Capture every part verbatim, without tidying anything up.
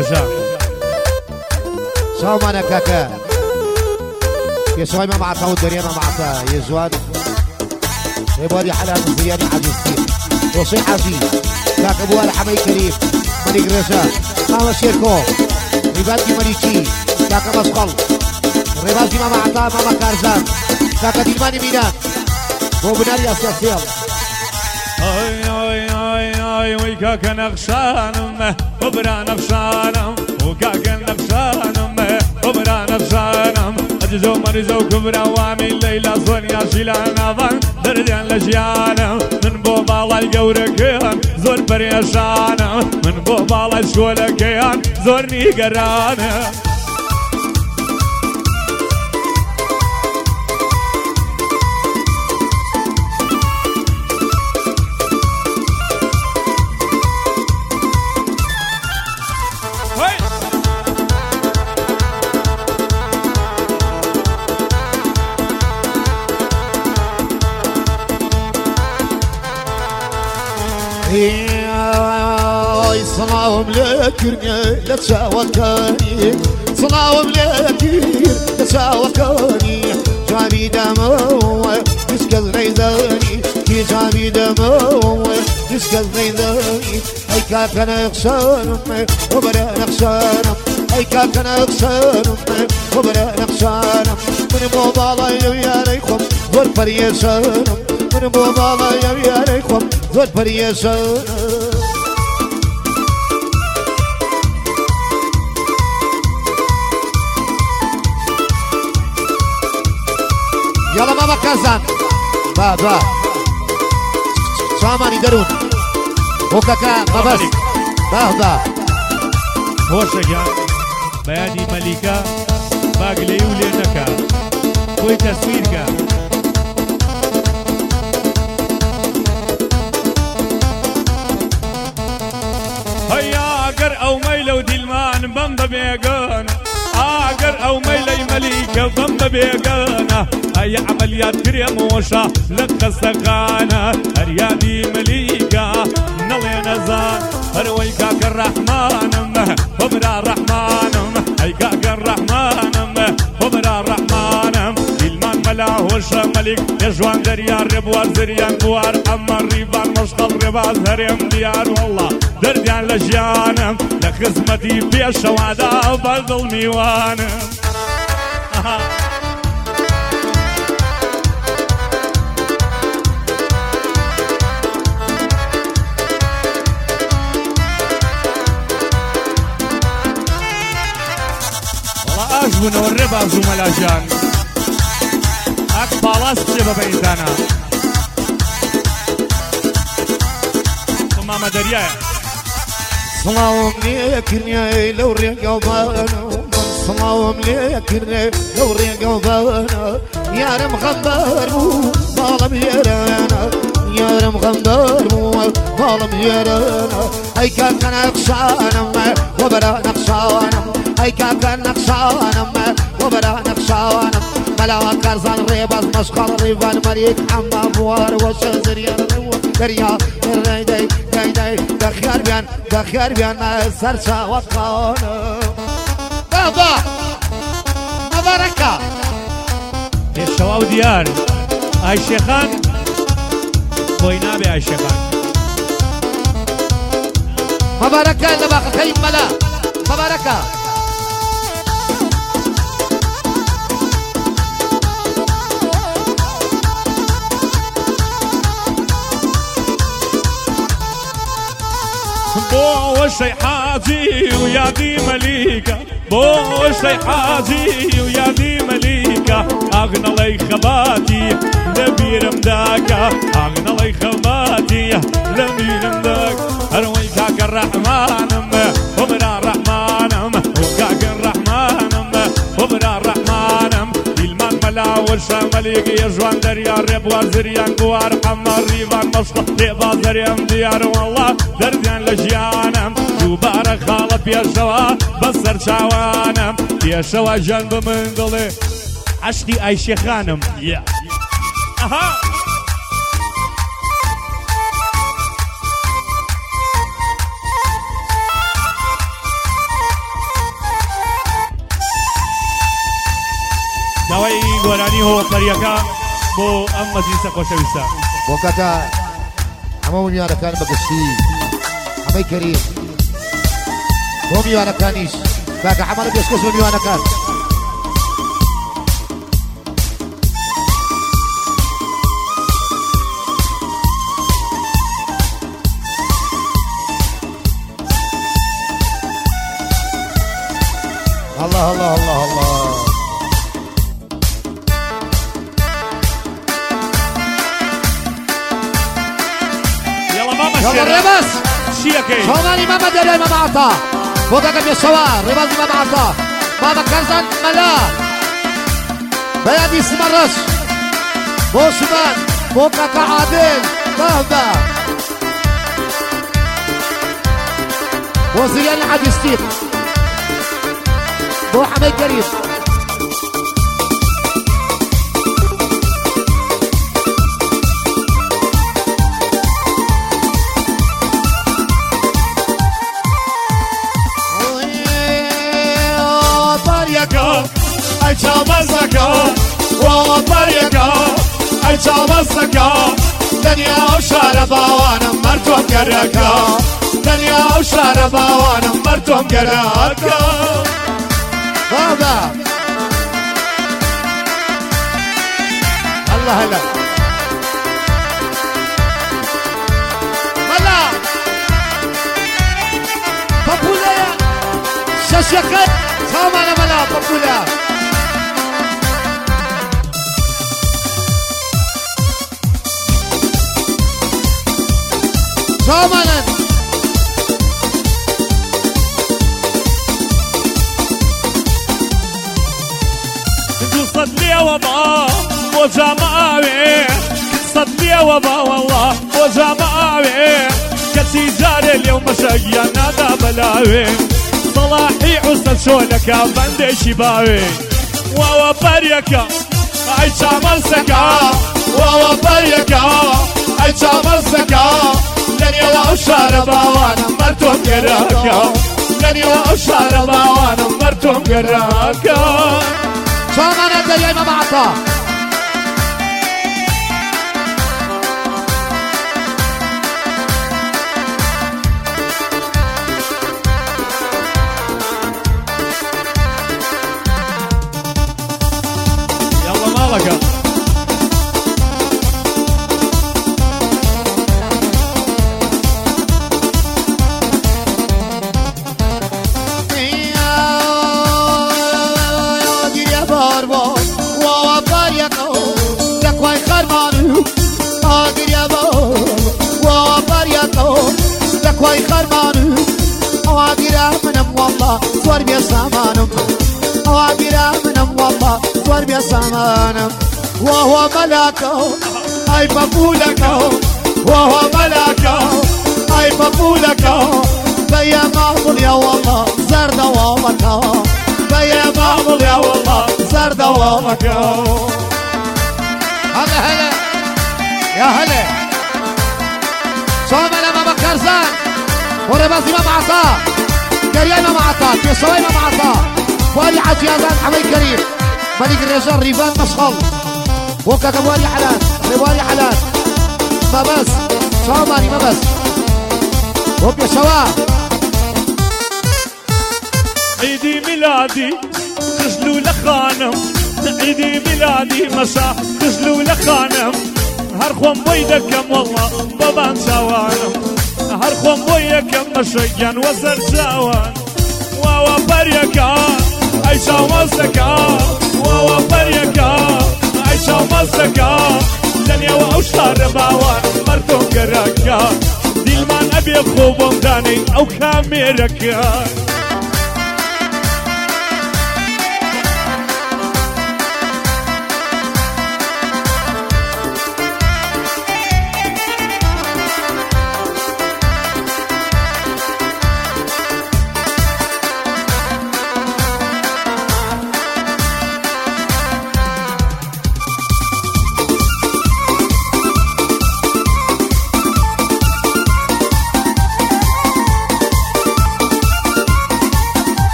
درێژە ساڵمانە کاکە پێشەوای مەماعەتە و دەرێ مەماعەتە یێزوان ڕێبواری حەلال زریانی عەزیزی وەسەی حەزی کاکە بووە لە حەمەی کەریف مەلیک ڕێژە ماڵە شێرکۆ ڕیباتی مەلیکی کاکە مەسقەڵ ڕێبازی مەماعەتە مەمە کارزان کاکە دیلمانی میران بۆ بناری ئەسیاسیێڵ ئۆی ئۆی ئۆی ئۆی وەی کاکە نەخشانم وەبرا نەخشانم و کاکە نەخشانم وەبرا نەخشانم ئەجزە و مەریزە و کوبرا وامی لەیلا زۆنیا شیلا ناوان دەردیان لە ژیانم من بۆ باڵای گەورەکەیان زۆر پەرێشانم من بۆ باڵای شکۆلەکەیان زۆر نیگەرانم صلاهم لكرني لتساوكاني صلاهم لكير لتساوكاني جابي دمو يسكز نيداني كي جابي دمو يسكز نيداني اي كاكا نقصانم وبرا نقصانم اي كاكا نقصانم وبرا نقصانم من بوبالا يا ريكم ذول بريسانم من بوبالا يا ريكم ذول بريسانم يلا ماما كازان با با ساماني درون وكاكا ما بس با با هۆشەگیان بەیانی مەلیکە باگلەی و لێ نەکا خۆی تەسویرکە هەیا ئەگەر ئەو مەیلە و دیلمان بەم بەبێگەن ئاگەر ئەو مەیلەی مەلیکە بەم بەبێگەنە ئەی عەمەلیات کرێمەوەشە لە قەسەخانە هەریادی مەلیکە نەڵێ نەزان هەروەی کاکە ڕەحمانم وەبرا ڕەحمانم ئەی کاکە ڕەحمانم وەبرا ڕەحمانم دیلمان مەلا هۆشە مەلیک ێژوان دەریان ڕێبوار زریان بوار ئەمە ڕیبان مەشقەڵ ڕێباز هەرێم دیار وەڵڵا دەردیان لە ژیانم لە خزمەتی پێشەوادا بەردڵ میوانم ئاش بوونەوە ڕێباز و مەلاژان ئاک پاڵاس بچێ بە بەیزانە مامە دەریایە سڵاوم لێکردنی لەو ڕێگەڵبانە سڵاوم لێکردنی لەو ڕێگەڵبانە یارم غەمبەر بوو باڵم هێرانە یارم غەمبەر بوو باڵم هێرانە ئەی کاکە نەخشانم وەبەرا نەخشانم ئەی کاکە نەخشانم وەبەرا نەخشانم مەلاوە کارزان ڕێباز مەشقەڵ ڕیڤان مەریک ئەمما بوار وەشە زریان دەریا دەی دەی دەی دەخیار بیان دەخیار بیان سەر چاوەتخانە بابا مەبارەکە پێشەوا و دیار ئایشێخان بۆی نابێ ئایشێخان مەبارەکە لە باخەکەی مەلا مەبارەکە بۆ وەشەی حاجی و یادی مەلیکە بۆ وەشەی حاجی و یادی مەلیکە ئاغنەڵەی خەباتی لە بیرم داکە ئاغنەڵەی خەباتی لە بیرم داک هەروەی کاکە ڕەحمانم وەبرا ڕەحمانم و کاکە ڕەحمانم وەبرا ڕەحمانم دیلمان مەلا وەشە مەلیک ێژوان دەریا ڕێبوار زریان بوار ئەمە ڕیڤان مەشقە ڕێباز هەرێم دیار وەڵڵا دەردیان لە ژیانم دووبارە خاڵە پێشەوە بەسەر چاوانم پێشەوە ژەن بە من دڵێ عەشقی ئایشێخانم ئەها داوای گۆرانی هۆپەریەکە بۆ ئەم مەجلیسە خۆشەویستە بۆ کاتە هەموو میوانەکان بەگشتی هەمەی کەریم بۆ میوانەکانیش کاکە حەمەڵە پێشکەش بە میوانەکان الله الله الله الله يلا ماما يلا الرباس شيكي شوماني ماما ديالي ماما عطا فوقك بالشوار رباس ماما عطا ماما كرزان ملا بيادي سمرش بوشمان فوقك عادل بابا وزيان حاج ستيف بو حميد كريم اي چامزکا و پریکا اي چامزکا دنیا و شهر باوانم مرتوم گرکا دنیا و شهر باوانم مرتوم گرکا بابا الله هلا ملا بابولا شاشكت سامانا ملا بابولا سامانا صدلي وبا وجماعي صدلي وبا والله وجماعي كتجار اليوم شقيا نادا بلاوي صلاحي عسل شولك بندي شباوي واوا بريكا اي شامل سكا واوا بريكا اي شامل سكا لن يلا شاربا وانا مرتوم قراكا لن يلا شاربا وانا مرتوم قراكا سامانا ديالي ماما عطا يلا مالك كواي خرمانو أواقرا منم والله صور بيا سامانم أواقرا منم والله صور بيا سامانم وهو ملاكو أي بقولكو وهو ملاكو أي بقولكو بيا معمول يا والله زرد والله بيا معمول يا والله زرد والله هلا هلا يا هلا صوم لما بكرزان وربازي ما معطاه كريم ما معطاه كيسوي ما معطاه والي عجيازان حمي كريم ملك الرجال ريفان مشغل وكاك والي حلال والي حلال ما بس صوماني ما بس وكا شواب عيدي ميلادي خجلوا لخانم عيدي ميلادي مسا خجلوا لخانم هر خوم بويدكم والله بابان شوانم هر خوم بويدكم مشيان وزر شوان واوا بريكا اي شامزكا واوا بريكا اي شامزكا دنيا واوشار باوان مرتم قركا دلمان ابي خوبم داني او كاميركا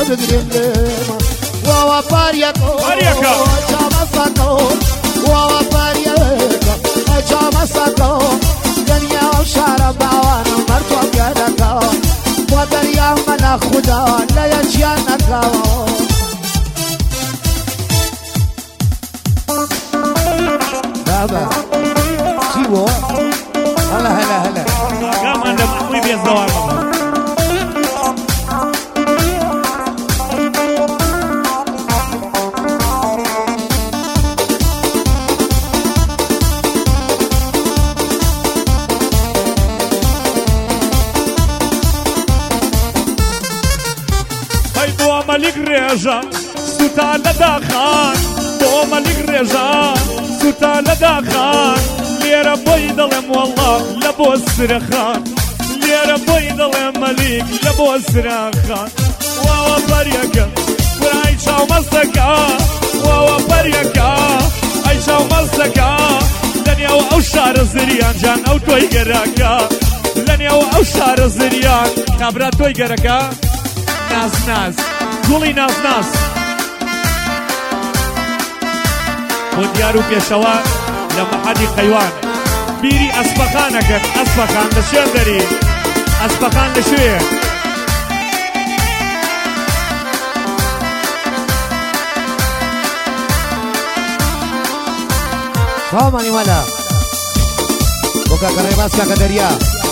بقرم لما واوا باريكو باريكا جامسكو واوا باريكا جامسكو دنيا وشارع بعوانا مرتو بيدكا ودنيا من خدا لا يجيانكا بابا سيبو هلا هلا هلا كمان ده محبوب يا الزوار ملك رجا سوتا لدا خان بو ملك رجا سوتا لدا خان ليرا بوي ظلم والله لبو السرخان ليرا بوي ظلم ملك لبو السرخان واوا بريكا وعيشا ومسكا واوا بريكا عيشا ومسكا دنيا وأوشار زريان جان أو توي جراكا دنيا وأوشار زريان كابرا توي جراكا ناس ناس قولي ناس ناس وديارو بيشوا لما حدي قيوان بيري أسبقانك أسبقان لشيء دري أسبقان لشيء Toma ni mala Boca Carrebasca Catería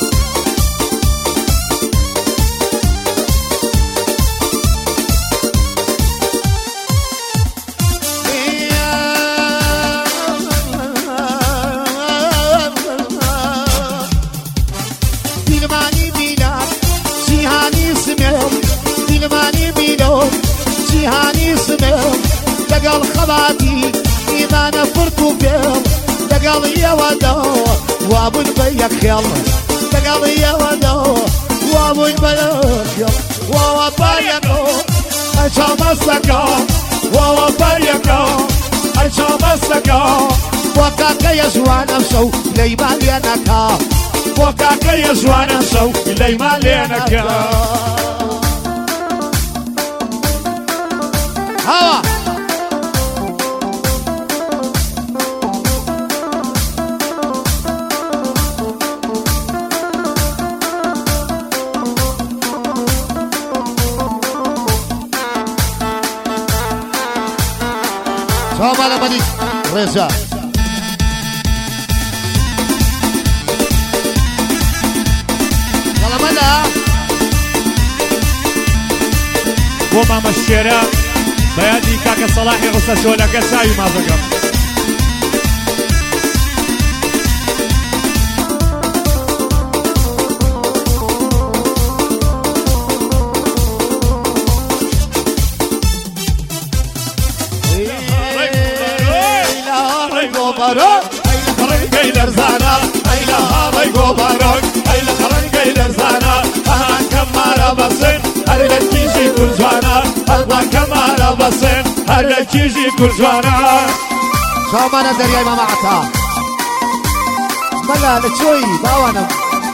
دقل خباتي إذا نفرت بيض دقل يا ودو وابو البيك خيال دقل يا ودو وابو البيك خيال واوا بايكو أشا مسكا واوا بايكو أشا مسكا وكاكا يسوى نفسه ليما لينكا وكاكا يسوى نفسه ليما لينكا هوا Soma la mani Reza يلا ملا وما مشيرا بيادي كاكا صلاحي غصة شولك ساي ما ذكر بارون ايلا خرن قيدر زانا ايلا هاي جو بارون ايلا خرن قيدر زانا اهان كمارا بسن هرلا تيجي كل جوانا اهان كمارا بسن هرلا تيجي كل جوانا شامانا درياي ما معتا ملا لتشوي باوانا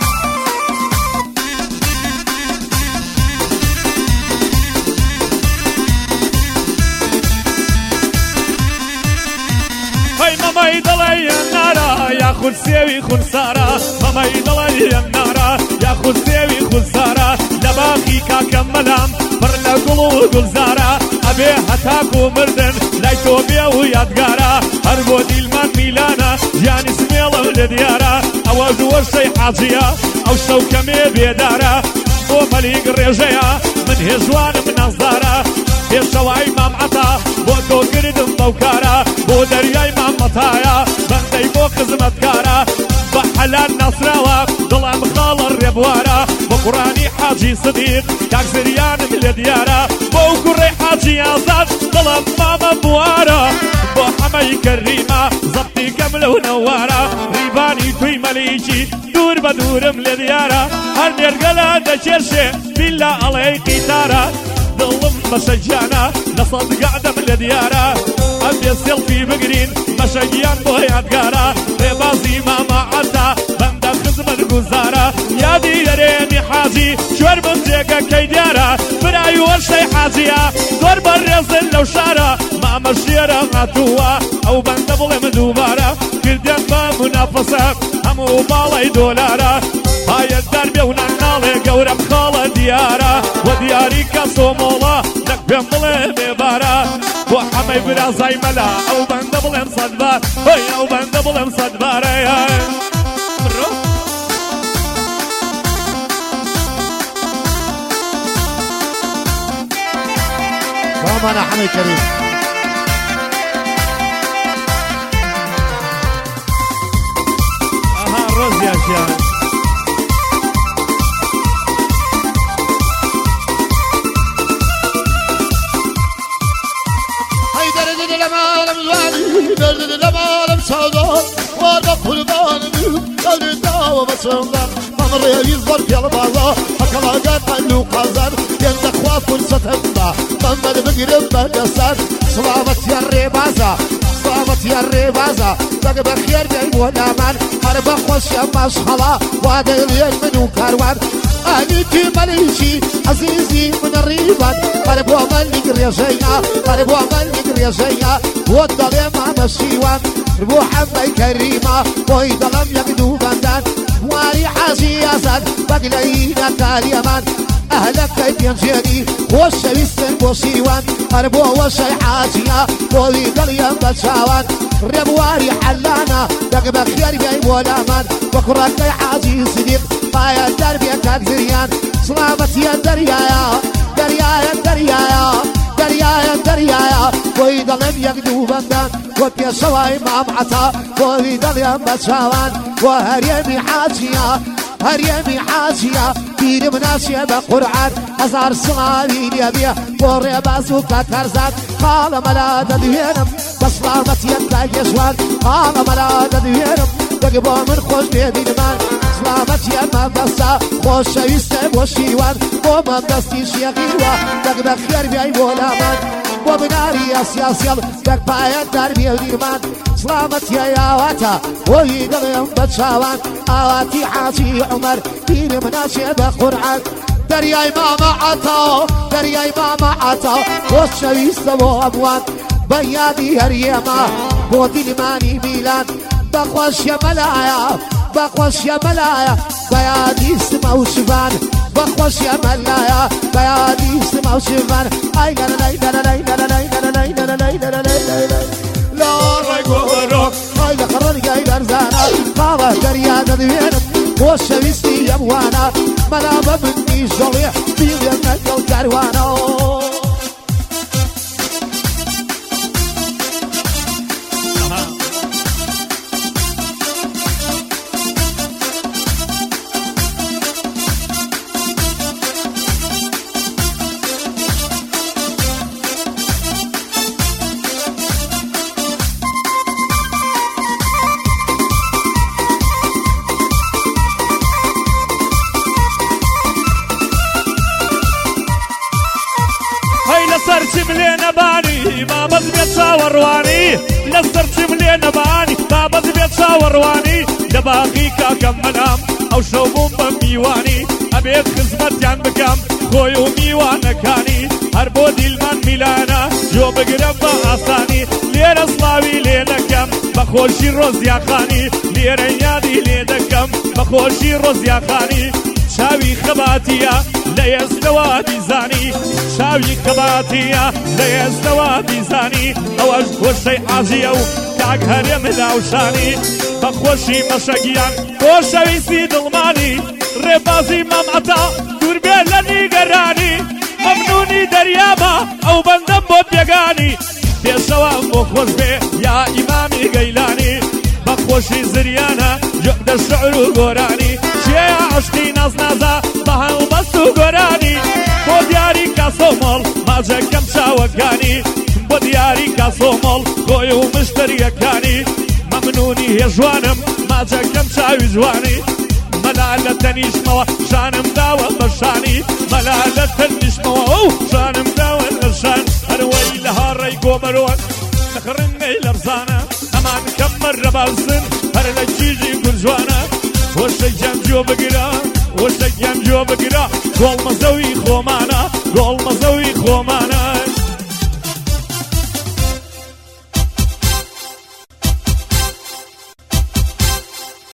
ماما يضلي النارا ياخذ سيوي خنصارا ماما يضلي النارا ياخذ سيوي خنصارا لباقي كاكملام فرلا قلو قلزارا ابي هتاكو مردن لايتو بيو يادقارا هربو ديلمان ميلانا جاني سميلا لديارا اواجو الشي حاجيا او شوكمي بيدارا بو مليق الرجيا من هجوان من نظارا هشواي مام عطا بو دو قردم موكارا بو درياي مام مطايا بندي بو خزمتكارا بحلال نصراوا ظلام خال الربوارا بقراني حاجي صديق كاك زريان من الديارا بو كري حاجي آزاد ظلام ماما بوارا بو حمي كريمة زبطي كمل ونوارا ريباني توي مليجي دور بدورم لديارا هر نرقلا دجرشي بالله علي قيتارا ظلم مشجعنا نصد قاعدة من الديارة أبي السيلفي بقرين مشجيان بويات قارا ربازي ما معتا بندخ زمن گوزارە یادی دەرێنی حاجی شوێر من جێگە کەی دیارە برای وەرشەی حاجیە زۆر بەڕێزن لەو شارە مامە شێرە هاتووە ئەو بەندە بڵێم دووبارە کردیان بە منافەسە هەموو باڵی دۆلارە هایەت دەربێ و ناناڵێ گەورەم خاڵە دیارە و دیاری کە سۆمۆڵە نەک پێم بڵێ بێبارە بۆ حەمەی برازای مەلا ئەو بەندە بڵێم سەدبار هۆی ئەو بەندە بڵێم سەدبارە أنا حمي كريم أها الرز يا شيخ هاي درد الأمالم زواني درد الأمالم سوداء وارد قرباني درد داوة بسندر أمر يزبر في البازار هكذا قد قلو قازر يندق وفرصة هبا محمد بقرب بقصر صلابت يا الربازة صلابت يا الربازة بق بخير جاي ولا من حرب خوش يا مشخلة وهذا الليل منو كاروان أهليتي مليشي عزيزي من الريبان حرب ومن يقري شيئا حرب ومن يقري شيئا والظلم مع الشيوان ربو حمي كريمة ويظلم يقدو بندان واري حاجي أسد بقلينا كاليمان أهلك كيف ينجيني والشويستن بوشيوان أربو وشي حاجيا بولي دليان بشاوان ربواري حلانا دقب خير بي ولامان وكرك لي حاجي صديق بايا دربي كالزريان سلامت يا دريايا دريايا دريايا دريايا دريايا ويضلم يقدو بندان وبيا شواي مع معتا بولي دليان بشاوان وهريمي حاجيا هريمي حاجيا بير مناسية بقرعان هزار صغاري ليبيا بوري بازوكا كارزان قال ملا ددوينم بسلامت يدك يشوان قال ملا ددوينم دقبو من خوش بيدي نمان سلامت يدما بسا خوش شويسته بوشيوان بو من دستي شيغيوا دقب خير بيعي بولامان بو بناري اسياسيال دق بايت دربي وديرمان سلامت يا ياواتا ويدغيم بتشاوان آواتي حاجي عمر بير مناسية بقرعان درياي ماما عطا درياي ماما عطا والشويسته بو أبوان بيادي هريما بو دلماني ميلان بخوش يا ملايا بخوش يا ملايا بيادي سما وشفان بخوش يا ملايا بيادي سما وشفان اي لا لا لا لا لا لا لا لا لا لا لا لا لا ريقورو هاي لقرر جاي درزانا بابا دريا ددوينم والشويستي يا بوانا ملابا مني جولي بيغي مجل كاروانا لسرچم لێنە بانی بابەت بێت چاوەڕوانی لەسەرچم لێنە بانی بابەت بێت چاوەڕوانی لە باقی کاکەم مەنام ئەو شەو بووم بە میوانی ئەبێت خزمەتیان بکەم خۆی و میوانەکانی هەر بۆ دیلمان میلانە جۆ بگرم بە ئاسانی لێرە سڵاوی لێ دەکەم بە خۆشی ڕۆزیاخانی لێرە یادی لێ دەکەم بە خۆشی ڕۆزیاخانی شاوی خەباتیە لە ئێستەوە بیزانی شاوی خەباتیە لە ئێستەوە بیزانی ئەوەش گۆشەی حاجیە و کاک هەرێم لاوشانی بە خۆشی مەشەگیان خۆشەویستی دڵمانی ڕێبازی مەمعەتا دوور بێ لە نیگەرانی مەمنونی دەریابە ئەو بەندەم بۆ بێگانی پێشەوە بۆ خۆش بێ یا ئیمامی گەیلانی بە خۆشی زریانە جۆدە شعر و گۆرانی شێە عشقی نازنازە بە هەڵبەست و گۆرانی بۆ دیاری کاسۆمەڵ ماجەکەم چاوەکانی بۆ دیاری کاسۆمەڵ خۆی و مشتریەکانی مەمنونی هێژوانم ماجەکەم چاوی جوانی مەلا لە تەنیشمەوە شانم داوە بەشانی مەلا لە تەنیشمەوە ئەو شانم داوە لەشان هەروەی لە هاڕەی گۆمەرۆن نەخڕنگەی لەرزانە ئەمان کەم مەرە بازن هەر لە کیژی گورجوانە وەشەیان جۆ بگرە وەشەیان جۆ بگرە گۆڵ مەزەوی خۆمانە